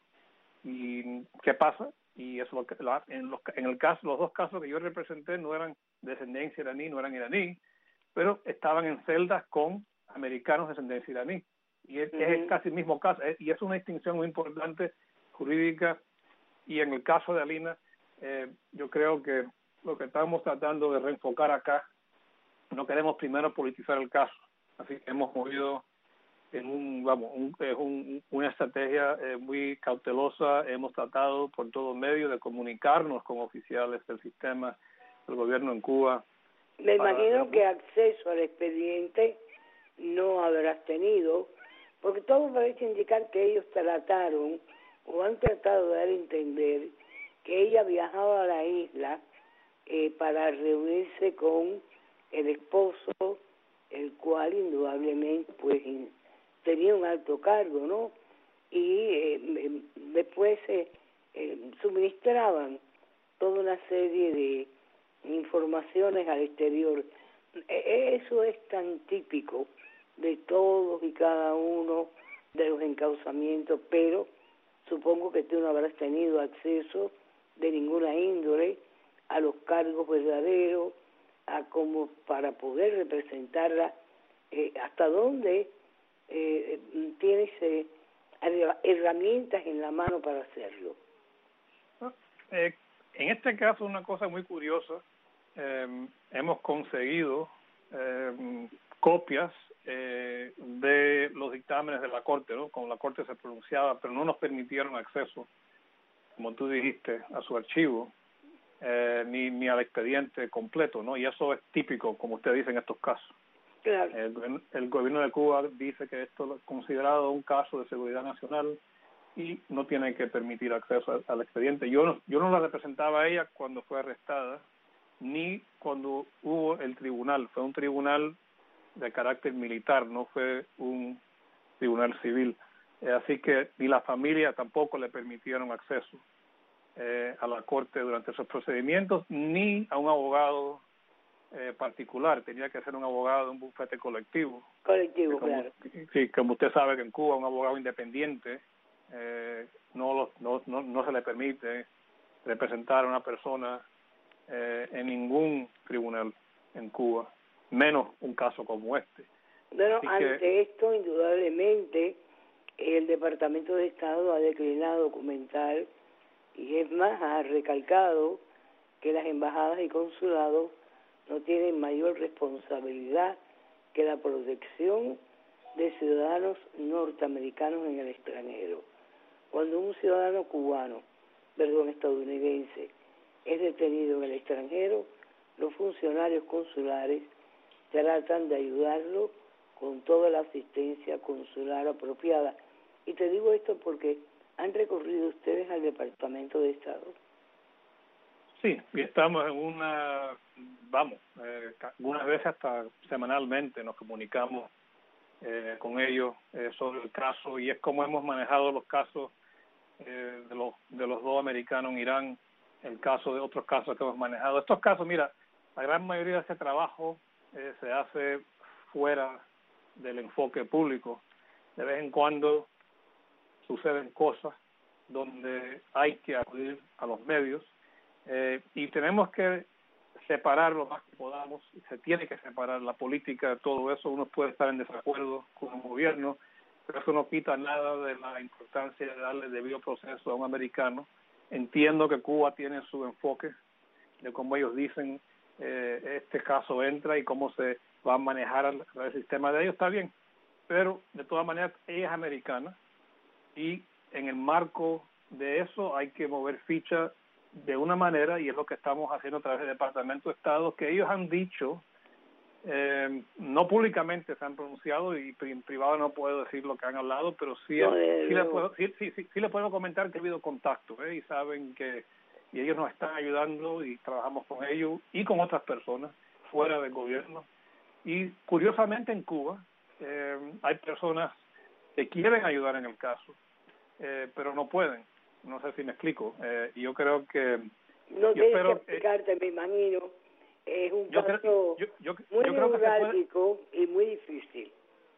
¿Y qué pasa? Y eso lo que la, en los en el caso los dos casos que yo representé no eran descendencia iraní, no eran iraní, pero estaban en celdas con americanos de descendencia iraní. Y es, uh-huh. es casi el mismo caso, es, y es una distinción muy importante jurídica. Y en el caso de Alina, eh, yo creo que lo que estamos tratando de reenfocar acá, no queremos primero politizar el caso, así que hemos movido en un, vamos, un, es un, una estrategia eh, muy cautelosa. Hemos tratado por todo medio de comunicarnos con oficiales del sistema del gobierno en Cuba. Me para... imagino que acceso al expediente no habrás tenido, porque todo parece indicar que ellos trataron o han tratado de dar a entender que ella viajaba a la isla eh, para reunirse con el esposo, el cual indudablemente pues tenía un alto cargo, ¿no? Y eh, después eh, eh, suministraban toda una serie de informaciones al exterior. Eso es tan típico de todos y cada uno de los encauzamientos, pero supongo que tú no habrás tenido acceso de ninguna índole a los cargos verdaderos, a como para poder representarla, eh, hasta dónde eh, tienes eh, herramientas en la mano para hacerlo. Eh, en este caso, una cosa muy curiosa, eh, hemos conseguido eh, copias eh, de los dictámenes de la Corte, ¿no? Como la Corte se pronunciaba, pero no nos permitieron acceso, como tú dijiste, a su archivo, eh, ni, ni al expediente completo, ¿no? Y eso es típico, como usted dice, en estos casos. Claro. El, el gobierno de Cuba dice que esto es considerado un caso de seguridad nacional y no tiene que permitir acceso al, al expediente. Yo no, yo no la representaba a ella cuando fue arrestada, ni cuando hubo el tribunal. Fue un tribunal de carácter militar, no fue un tribunal civil. Eh, así que ni la familia tampoco le permitieron acceso eh, a la corte durante esos procedimientos, ni a un abogado eh, particular. Tenía que ser un abogado de un bufete colectivo. Colectivo, como, claro. Sí, como usted sabe que en Cuba un abogado independiente eh, no, lo, no, no, no se le permite representar a una persona eh, en ningún tribunal en Cuba, menos un caso como este. Bueno, Así ante que, esto, indudablemente, el Departamento de Estado ha declinado documentar, y es más, ha recalcado que las embajadas y consulados no tienen mayor responsabilidad que la protección de ciudadanos norteamericanos en el extranjero. Cuando un ciudadano cubano, perdón, estadounidense, es detenido en el extranjero, los funcionarios consulares tratan de ayudarlo con toda la asistencia consular apropiada. Y te digo esto porque han recorrido ustedes al Departamento de Estado. Sí, y estamos en una, vamos, eh, algunas veces hasta semanalmente nos comunicamos eh, con ellos eh, sobre el caso, y es como hemos manejado los casos eh, de los de los dos americanos en Irán, el caso de otros casos que hemos manejado. Estos casos, mira, la gran mayoría de ese trabajo eh, se hace fuera del enfoque público. De vez en cuando suceden cosas donde hay que acudir a los medios eh, y tenemos que separar lo más que podamos. Se tiene que separar la política de todo eso. Uno puede estar en desacuerdo con un gobierno, pero eso no quita nada de la importancia de darle debido proceso a un americano. Entiendo que Cuba tiene su enfoque de cómo ellos dicen eh, este caso entra y cómo se va a manejar el, el sistema de ellos, está bien, pero de todas maneras ella es americana y en el marco de eso hay que mover ficha de una manera, y es lo que estamos haciendo a través del Departamento de Estado, que ellos han dicho, eh, no públicamente se han pronunciado y en privado no puedo decir lo que han hablado, pero sí, no, eh, sí, no. Les puedo, sí, sí, sí, sí les puedo comentar que ha habido contacto ¿eh? y saben que y ellos nos están ayudando y trabajamos con ellos y con otras personas fuera del gobierno. Y curiosamente en Cuba eh, hay personas que quieren ayudar en el caso, eh, pero no pueden. No sé si me explico. Eh, yo creo que... No tienes que explicarte, eh, me imagino. Es un yo caso creo, yo, yo, muy yo creo que neurálgico y muy difícil.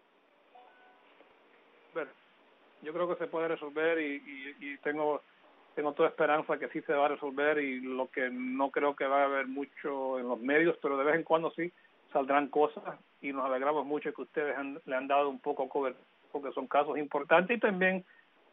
Bueno, yo creo que se puede resolver y, y, y tengo tengo toda esperanza que sí se va a resolver, y lo que no creo que va a haber mucho en los medios, pero de vez en cuando sí saldrán cosas y nos alegramos mucho que ustedes han, le han dado un poco cobertura, porque son casos importantes y también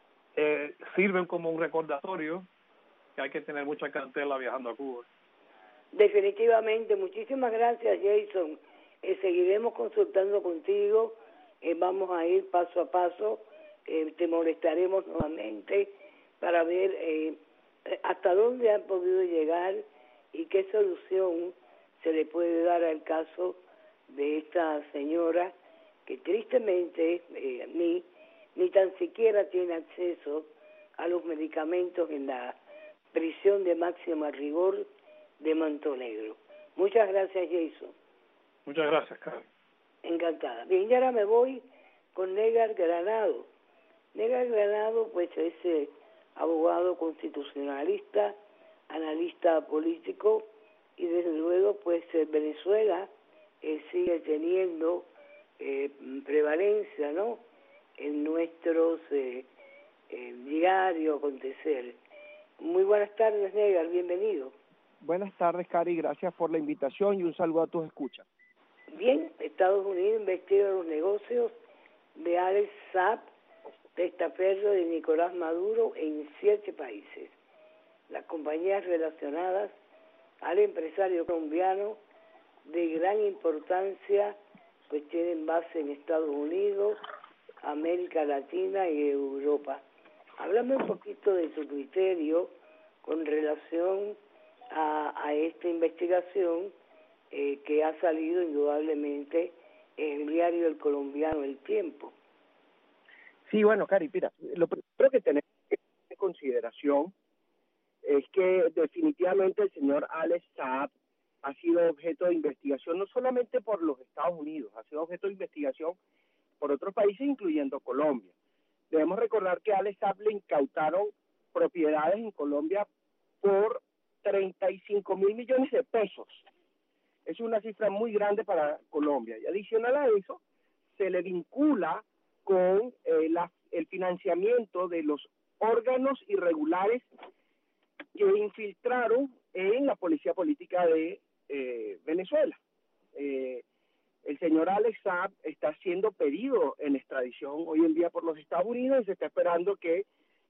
eh, sirven como un recordatorio que hay que tener mucha cautela viajando a Cuba. Definitivamente, muchísimas gracias, Jason. Eh, seguiremos consultando contigo, eh, vamos a ir paso a paso, eh, te molestaremos nuevamente para ver eh, hasta dónde han podido llegar y qué solución se le puede dar al caso de esta señora que tristemente eh, ni, ni tan siquiera tiene acceso a los medicamentos en la prisión de máxima rigor de Manto Negro. Muchas gracias, Jason. Muchas gracias, Carlos. Encantada. Bien, y ahora me voy con Negar Granado. Negar Granado, pues, es eh, abogado constitucionalista, analista político, y desde luego, pues, eh, Venezuela eh, sigue teniendo eh, prevalencia, ¿no?, en nuestros eh, eh, diarios acontecer. Muy buenas tardes, Negar, bienvenido. Buenas tardes, Cari, gracias por la invitación y un saludo a tus escuchas. Bien, Estados Unidos investiga los negocios de Alex Saab, testaferro de Nicolás Maduro, en siete países. Las compañías relacionadas al empresario colombiano de gran importancia pues tienen base en Estados Unidos, América Latina y Europa. Háblame un poquito de tu criterio con relación a, a esta investigación eh, que ha salido indudablemente en el diario El Colombiano El Tiempo. Sí, bueno, Cari, mira, lo primero que tenemos que tener en consideración es que definitivamente el señor Alex Saab ha sido objeto de investigación no solamente por los Estados Unidos, ha sido objeto de investigación por otros países, incluyendo Colombia. Debemos recordar que a Alex Saab le incautaron propiedades en Colombia por treinta y cinco mil millones de pesos. Es una cifra muy grande para Colombia. Y adicional a eso, se le vincula con eh, la, el financiamiento de los órganos irregulares que infiltraron en la policía política de eh, Venezuela. Eh, el señor Alex Saab está siendo pedido en extradición hoy en día por los Estados Unidos y se está esperando que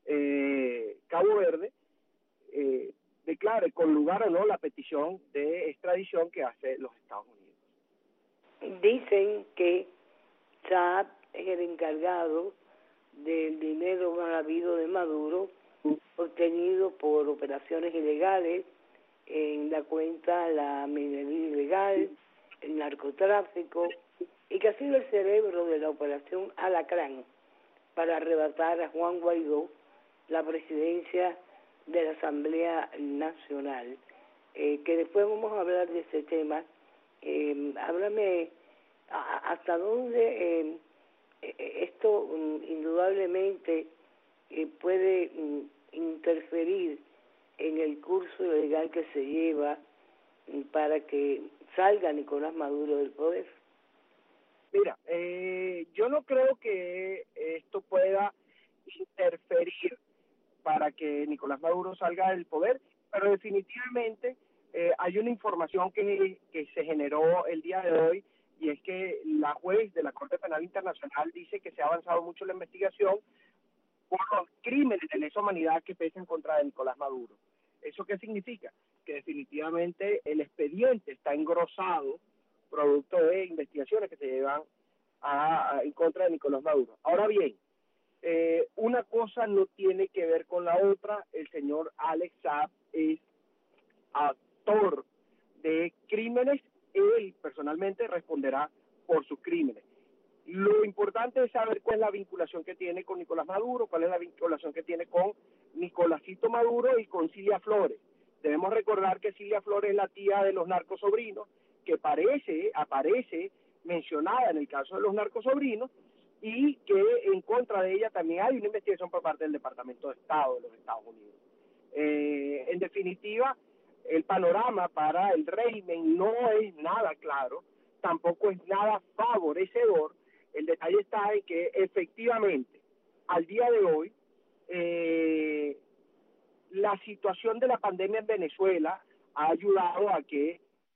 eh, Cabo Verde eh, declare con lugar o no la petición de extradición que hace los Estados Unidos. Dicen que Saab es el encargado del dinero mal habido de Maduro, obtenido por operaciones ilegales en la cuenta la minería ilegal, el narcotráfico, y que ha sido el cerebro de la operación Alacrán para arrebatar a Juan Guaidó la presidencia de la Asamblea Nacional, eh, que después vamos a hablar de ese tema. Eh, háblame a, hasta dónde eh, esto um, indudablemente eh, puede um, interferir en el curso legal que se lleva para que salga Nicolás Maduro del poder? Mira, eh, yo no creo que esto pueda interferir para que Nicolás Maduro salga del poder, pero definitivamente eh, hay una información que, que se generó el día de hoy, y es que la juez de la Corte Penal Internacional dice que se ha avanzado mucho la investigación por los crímenes de lesa humanidad que pesan contra Nicolás Maduro. ¿Eso qué significa? Que definitivamente el expediente está engrosado producto de investigaciones que se llevan a, a, en contra de Nicolás Maduro. Ahora bien, eh, una cosa no tiene que ver con la otra. El señor Alex Saab es autor de crímenes, él personalmente responderá por sus crímenes. Lo importante es saber cuál es la vinculación que tiene con Nicolás Maduro, cuál es la vinculación que tiene con Nicolásito Maduro y con Cilia Flores. Debemos recordar que Cilia Flores es la tía de los narcosobrinos, que parece, aparece mencionada en el caso de los narcosobrinos, y que en contra de ella también hay una investigación por parte del Departamento de Estado de los Estados Unidos. Eh, en definitiva, el panorama para el régimen no es nada claro, tampoco es nada favorecedor. El detalle está en que efectivamente, al día de hoy, eh, la situación de la pandemia en Venezuela ha ayudado a que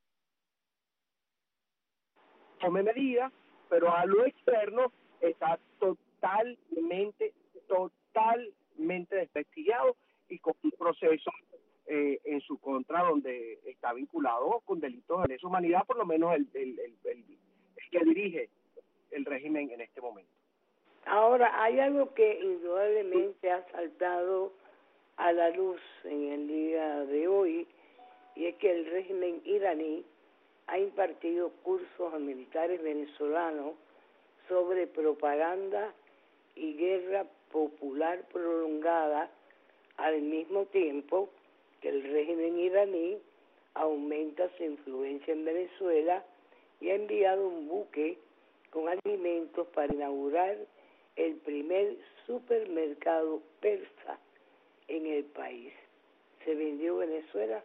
tome medidas, pero a lo externo está totalmente, totalmente desprestigiado y con un proceso eh, en su contra donde está vinculado con delitos de lesa humanidad, por lo menos el, el, el, el, el que dirige el régimen en este momento. Ahora, hay algo que indudablemente ha saltado a la luz en el día de hoy, y es que el régimen iraní ha impartido cursos a militares venezolanos sobre propaganda y guerra popular prolongada, al mismo tiempo que el régimen iraní aumenta su influencia en Venezuela y ha enviado un buque con alimentos para inaugurar el primer supermercado persa en el país. ¿Se vendió Venezuela?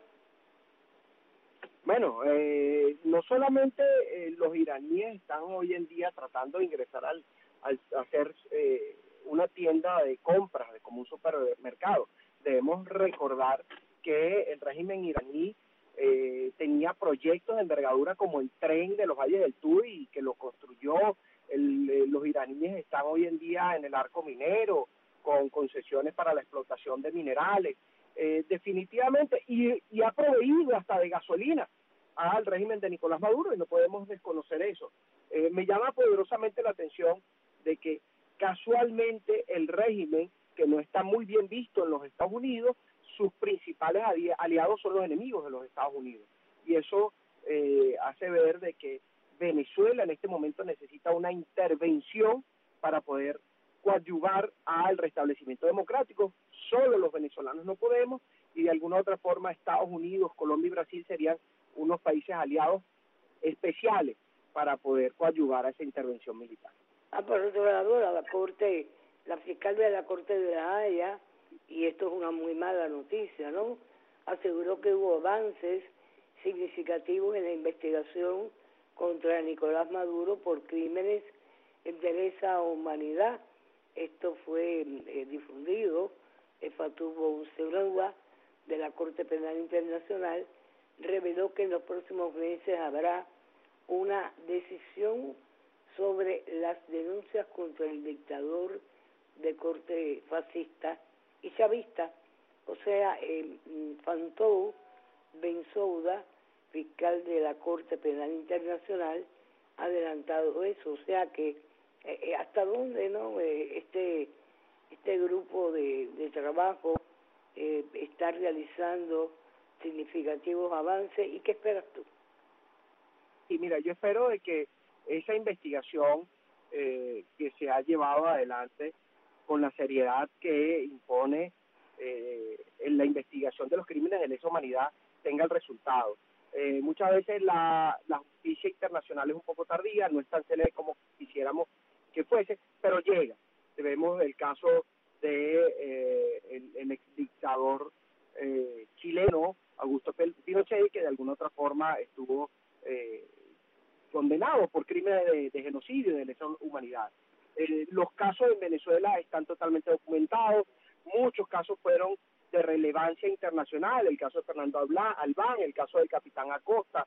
Bueno, eh, no solamente eh, los iraníes están hoy en día tratando de ingresar al, al hacer eh, una tienda de compras, de como un supermercado. Debemos recordar que el régimen iraní eh, tenía proyectos de envergadura como el tren de los valles del Tuy, que lo construyó. El, eh, los iraníes están hoy en día en el arco minero, con concesiones para la explotación de minerales, eh, definitivamente, y, y ha proveído hasta de gasolina al régimen de Nicolás Maduro, y no podemos desconocer eso. Eh, me llama poderosamente la atención de que casualmente el régimen, que no está muy bien visto en los Estados Unidos, sus principales ali- aliados son los enemigos de los Estados Unidos, y eso eh, hace ver de que Venezuela en este momento necesita una intervención para poder coadyuvar al restablecimiento democrático. Solo los venezolanos no podemos, y de alguna otra forma Estados Unidos, Colombia y Brasil serían unos países aliados especiales para poder coadyuvar a esa intervención militar. Ah, por otro lado, la Corte, la fiscal de la Corte de La Haya, y esto es una muy mala noticia, ¿no?, aseguró que hubo avances significativos en la investigación contra Nicolás Maduro por crímenes de lesa humanidad. Esto fue eh, difundido. El Fatou Bensouda de la Corte Penal Internacional reveló que en los próximos meses habrá una decisión sobre las denuncias contra el dictador de corte fascista y chavista. O sea, eh, Fatou Bensouda, fiscal de la Corte Penal Internacional, ha adelantado eso. O sea que eh, hasta dónde no eh, este este grupo de, de trabajo eh, está realizando significativos avances. ¿Y qué esperas tú? Y mira, yo espero de que esa investigación eh, que se ha llevado adelante con la seriedad que impone eh, en la investigación de los crímenes de lesa humanidad tenga el resultado. Eh, muchas veces la, la justicia internacional es un poco tardía, no es tan célebre como quisiéramos que fuese, pero llega. Vemos el caso de eh, el, el exdictador eh, chileno, Augusto Pinochet, que de alguna otra forma estuvo eh, condenado por crímenes de, de genocidio y de lesa humanidad. Eh, los casos en Venezuela están totalmente documentados, muchos casos fueron de relevancia internacional, el caso de Fernando Albán, el caso del capitán Acosta,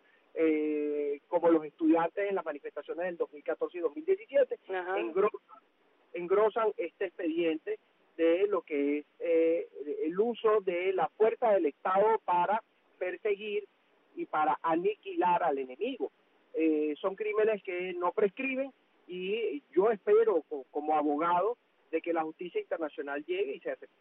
eh, como los estudiantes en las manifestaciones del dos mil catorce y dos mil diecisiete, engrosan, engrosan este expediente de lo que es eh, el uso de la fuerza del Estado para perseguir y para aniquilar al enemigo. Eh, son crímenes que no prescriben y yo espero como abogado de que la justicia internacional llegue y se hace.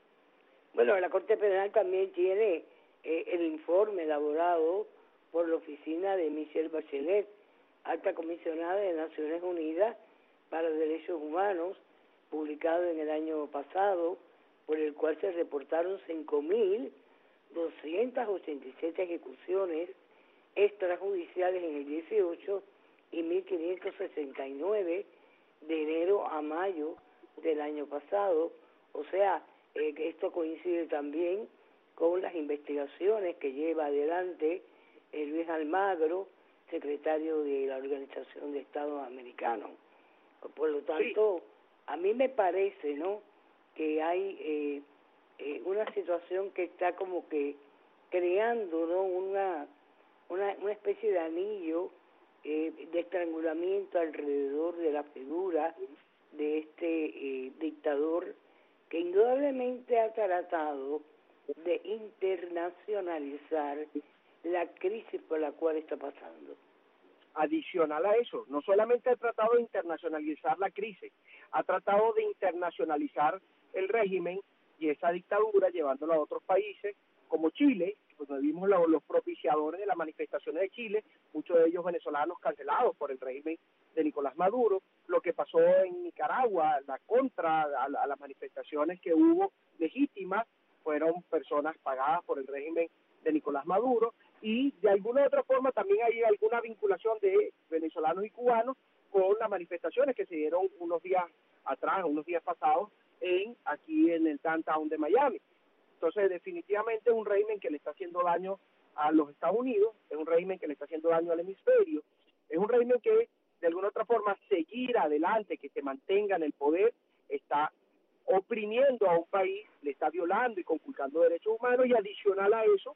Bueno, la Corte Penal también tiene eh, el informe elaborado por la oficina de Michelle Bachelet, alta comisionada de Naciones Unidas para Derechos Humanos, publicado en el año pasado, por el cual se reportaron cinco mil doscientas ochenta y siete ejecuciones extrajudiciales en el dieciocho y mil quinientos sesenta y nueve de enero a mayo del año pasado. O sea, eh, esto coincide también con las investigaciones que lleva adelante eh, Luis Almagro, secretario de la Organización de Estados Americanos. Por lo tanto, sí, a mí me parece, ¿no?, que hay eh, eh, una situación que está como que creando, ¿no?, una una, una especie de anillo eh, de estrangulamiento alrededor de la figura de este eh, dictador que indudablemente ha tratado de internacionalizar la crisis por la cual está pasando. Adicional a eso, no solamente ha tratado de internacionalizar la crisis, ha tratado de internacionalizar el régimen y esa dictadura llevándolo a otros países como Chile, pues vimos los, los propiciadores de las manifestaciones de Chile, muchos de ellos venezolanos cancelados por el régimen de Nicolás Maduro, lo que pasó en Nicaragua, la contra a, a las manifestaciones que hubo legítimas, fueron personas pagadas por el régimen de Nicolás Maduro, y de alguna u otra forma también hay alguna vinculación de venezolanos y cubanos con las manifestaciones que se dieron unos días atrás, unos días pasados, en aquí en el downtown de Miami. Entonces, definitivamente es un régimen que le está haciendo daño a los Estados Unidos, es un régimen que le está haciendo daño al hemisferio, es un régimen que, de alguna u otra forma, seguir adelante, que se mantenga en el poder, está oprimiendo a un país, le está violando y conculcando derechos humanos, y adicional a eso,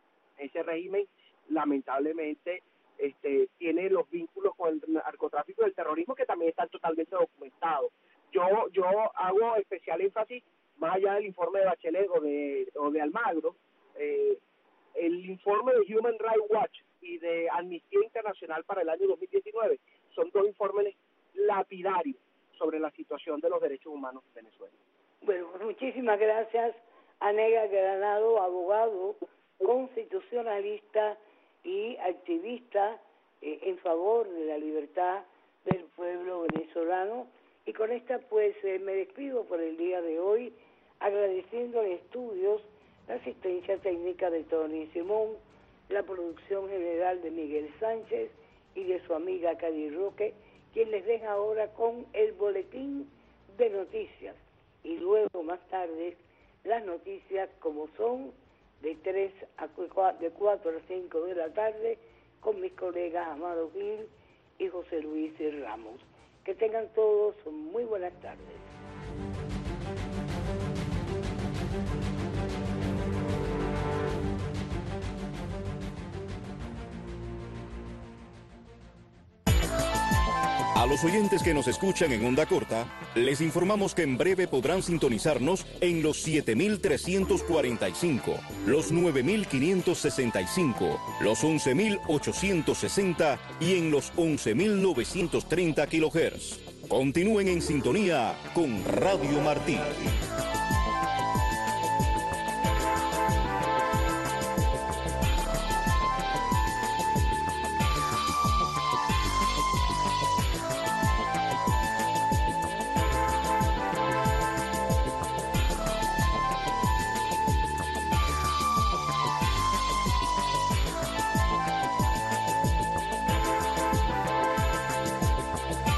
ese régimen, lamentablemente, este, tiene los vínculos con el narcotráfico y el terrorismo que también están totalmente documentados. Yo, yo hago especial énfasis, más allá del informe de Bachelet o de, o de Almagro, eh, el informe de Human Rights Watch y de Amnistía Internacional para el año dos mil diecinueve son dos informes lapidarios sobre la situación de los derechos humanos en Venezuela. Bueno, muchísimas gracias a Nega Granado, abogado, constitucionalista y activista eh, en favor de la libertad del pueblo venezolano. Y con esta pues eh, me despido por el día de hoy, agradeciendo en estudios la asistencia técnica de Tony Simón, la producción general de Miguel Sánchez y de su amiga Cady Roque, quien les deja ahora con el boletín de noticias. Y luego más tarde las noticias como son de tres a cuatro, de cuatro a cinco de la tarde con mis colegas Amado Gil y José Luis Ramos. Que tengan todos muy buenas tardes. A los oyentes que nos escuchan en onda corta, les informamos que en breve podrán sintonizarnos en los siete mil trescientos cuarenta y cinco, los nueve mil quinientos sesenta y cinco, los once mil ochocientos sesenta y en los once mil novecientos treinta kilohertz. Continúen en sintonía con Radio Martí.